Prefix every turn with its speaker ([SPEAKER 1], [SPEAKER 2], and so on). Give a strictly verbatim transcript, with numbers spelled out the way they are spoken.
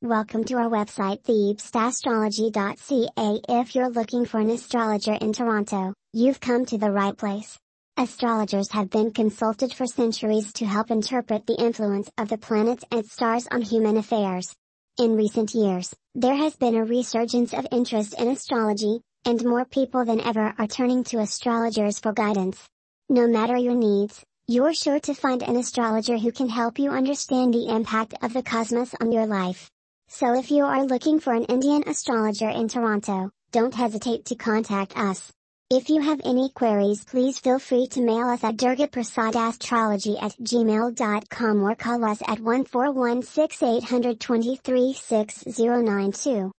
[SPEAKER 1] Welcome to our website thebes astrology dot c a. If you're looking for an astrologer in Toronto, you've come to the right place. Astrologers have been consulted for centuries to help interpret the influence of the planets and stars on human affairs. In recent years, there has been a resurgence of interest in astrology, and more people than ever are turning to astrologers for guidance. No matter your needs, you're sure to find an astrologer who can help you understand the impact of the cosmos on your life. So if you are looking for an Indian astrologer in Toronto, don't hesitate to contact us. If you have any queries, please feel free to mail us at durgaprasadastrology at gmail dot com or call us at one four one six eight two three six zero nine two.